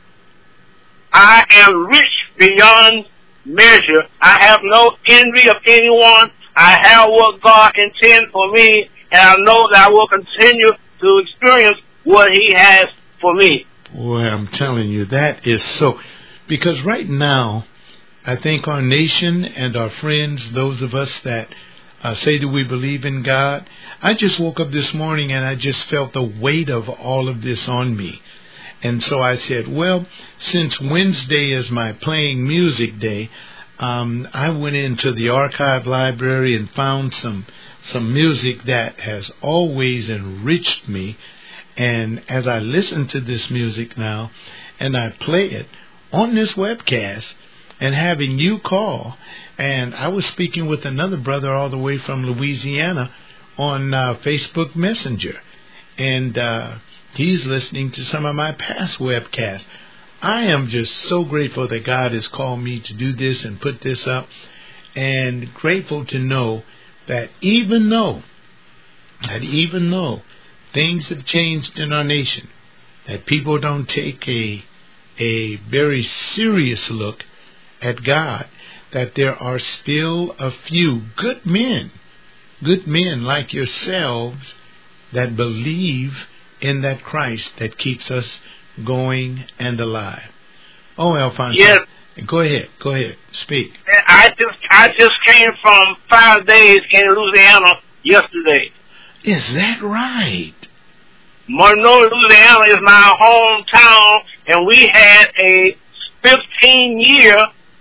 S5: I am rich beyond measure. I have no envy of anyone. I have what God intends for me, and I know that I will continue to experience what He has for me.
S1: Boy, I'm telling you, that is so. Because right now, I think our nation and our friends, those of us that uh, say that we believe in God, I just woke up this morning and I just felt the weight of all of this on me. And so I said, well, since Wednesday is my playing music day, um, I went into the archive library and found some some music that has always enriched me. And as I listen to this music now, and I play it on this webcast, and having you call, and I was speaking with another brother all the way from Louisiana on uh, Facebook Messenger, and uh, he's listening to some of my past webcasts. I am just so grateful that God has called me to do this and put this up, and grateful to know that even though, that even though things have changed in our nation, that people don't take a a very serious look at God, that there are still a few good men, good men like yourselves that believe in that Christ that keeps us going and alive. Oh, Alphonse,
S5: yes.
S1: Go ahead, go ahead, speak.
S5: I just I just came from five days in Louisiana yesterday.
S1: Is that right?
S5: Monroe, Louisiana is my hometown, and we had a fifteen-year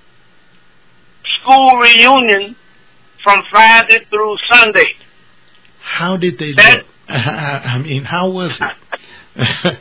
S5: school reunion from Friday through Sunday.
S1: How did they
S5: that,
S1: do? I mean, how was it?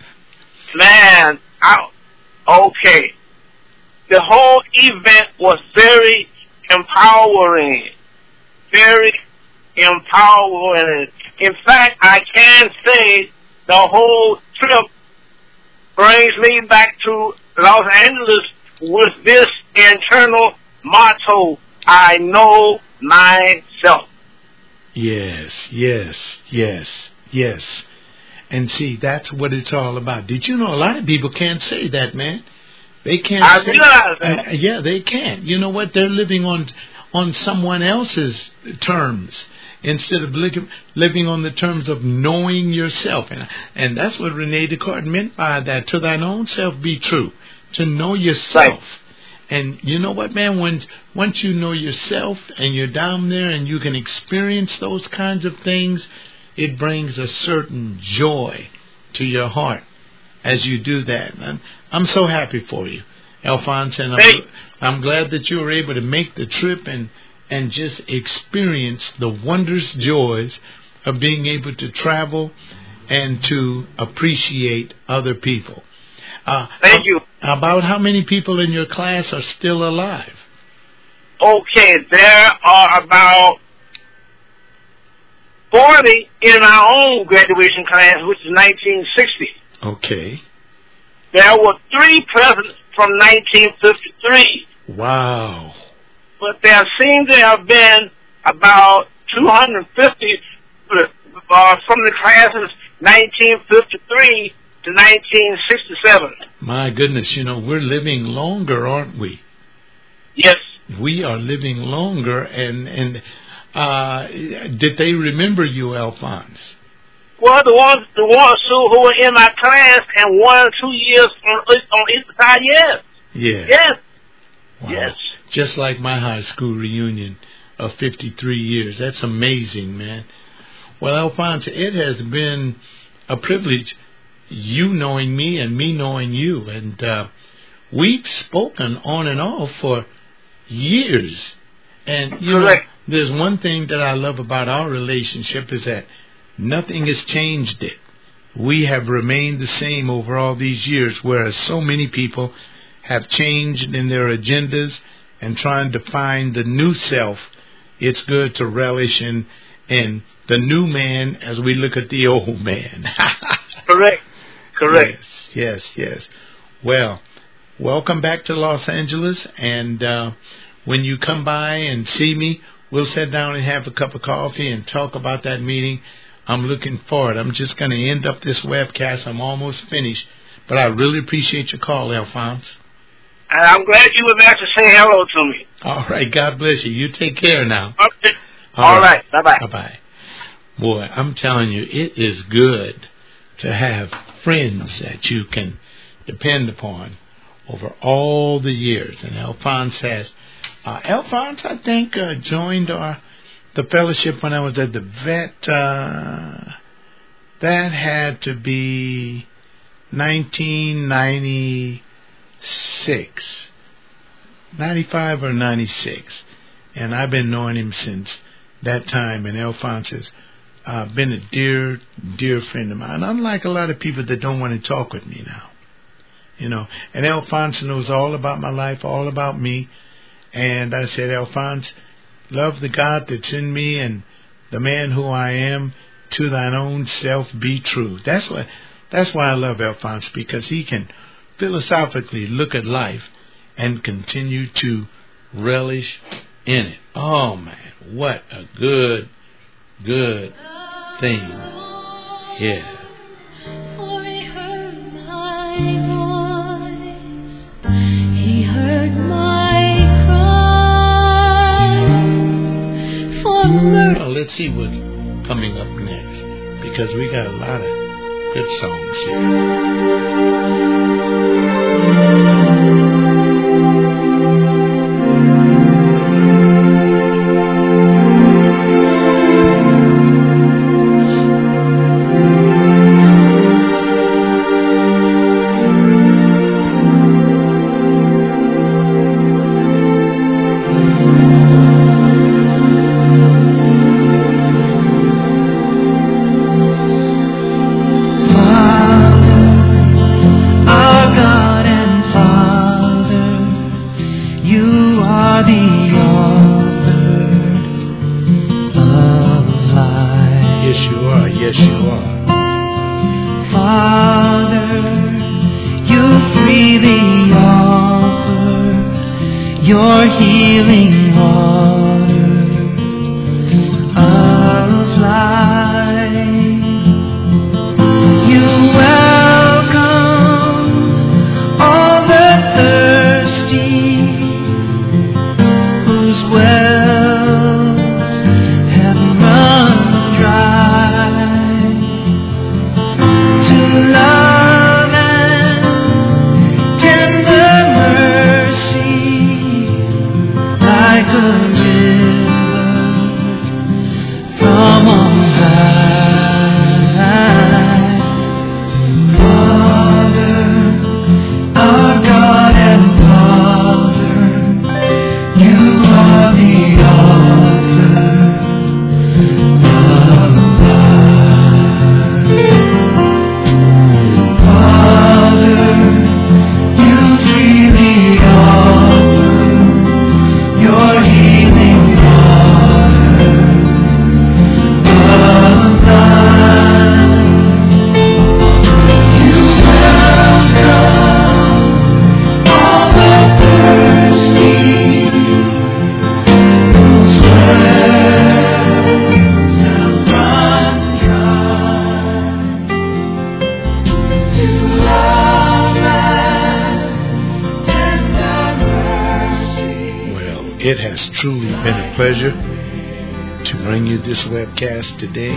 S5: Man, I, okay. The whole event was very empowering. Very empowering. In fact, I can say the whole trip brings me back to Los Angeles with this internal motto, I know myself.
S1: Yes, yes, yes, yes. And see, that's what it's all about. Did you know a lot of people can't say that, man? They can't
S5: I
S1: say
S5: realize that.
S1: Uh, yeah, they can't. You know what? They're living on on someone else's terms instead of li- living on the terms of knowing yourself. And, and that's what Rene Descartes meant by that. To thine own self be true. To know yourself.
S5: Right.
S1: And you know what, man? Once, once you know yourself and you're down there and you can experience those kinds of things, it brings a certain joy to your heart as you do that. Man, I'm so happy for you, Alphonse, and I'm, I'm glad that you were able to make the trip and, and just experience the wondrous joys of being able to travel and to appreciate other people. Uh,
S5: Thank you.
S1: About how many people in your class are still alive?
S5: Okay, there are about forty in our own graduation class, which is nineteen sixty.
S1: Okay.
S5: There were three presidents from nineteen fifty-three.
S1: Wow.
S5: But there seem to have been about two hundred fifty uh, from the classes nineteen fifty-three to nineteen sixty-seven.
S1: My goodness, you know, we're living longer, aren't we?
S5: Yes.
S1: We are living longer, and and uh, did they remember you, Alphonse?
S5: Well, the ones, the ones who, who were in my class and one or two years on, on either side, yes.
S1: Yeah.
S5: Yes.
S1: Wow.
S5: Yes.
S1: Just like my high school reunion of fifty-three years. That's amazing, man. Well, Alphonse, it has been a privilege, you knowing me and me knowing you. And uh, we've spoken on and off for years. And, you
S5: Correct.
S1: know, there's one thing that I love about our relationship is that nothing has changed it. We have remained the same over all these years, whereas so many people have changed in their agendas and trying to find the new self. It's good to relish in, in the new man as we look at the old man.
S5: Correct. Correct.
S1: Yes, yes, yes. Well, welcome back to Los Angeles, and uh, when you come by and see me, we'll sit down and have a cup of coffee and talk about that meeting. I'm looking forward. I'm just going to end up this webcast. I'm almost finished, but I really appreciate your call, Alphonse.
S5: And I'm glad you were there to say hello to me.
S1: All right. God bless you. You take care now.
S5: Okay.
S1: All,
S5: All
S1: right.
S5: right. Bye-bye.
S1: Bye-bye. Boy, I'm telling you, it is good to have friends that you can depend upon over all the years. And Alphonse has. Uh, Alphonse, I think, uh, joined our the fellowship when I was at the vet. Uh, that had to be nineteen ninety-six. ninety-five or ninety-six. And I've been knowing him since that time. And Alphonse has uh, been a dear, dear friend of mine. Unlike a lot of people that don't want to talk with me now. You know, and Alphonse knows all about my life, all about me. And I said, Alphonse, love the God that's in me and the man who I am. To thine own self be true. That's what. That's why I love Alphonse, because he can philosophically look at life and continue to relish in it. Oh man, what a good, good thing. Yeah.
S3: For he heard my voice, he heard my cry for mercy.
S1: Well, let's see what's coming up next, because we got a lot of good songs here.
S2: your healing water of life. You welcome all the thirsty whose wells have run dry. To love and tender mercy like a river from on high. Father, our God and Father, you are the author of life. Father, you freely offer your healing waters of life. You welcome all the thirsty whose wells have run dry. To love and tender mercy.
S1: Well, it has truly been a pleasure to bring you this webcast today.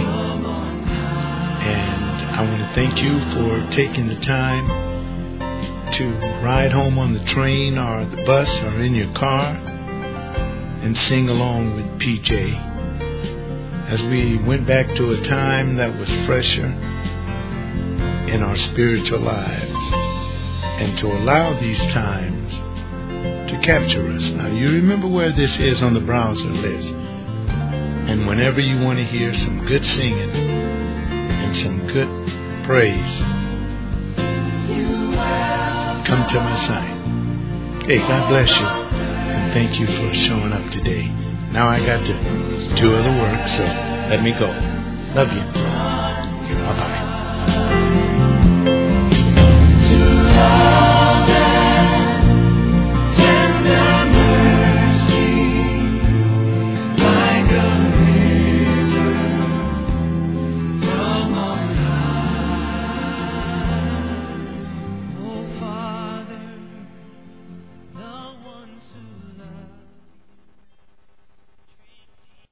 S1: And I want to thank you for taking the time to ride home on the train or the bus or in your car and sing along with P J as we went back to a time that was fresher in our spiritual lives, and to allow these times to capture us. Now, you remember where this is on the browser list. And whenever you want to hear some good singing and some good praise, come to my site. Hey, God bless you. And thank you for showing up today. Now I got to do other work, so let me go. Love you. Bye-bye.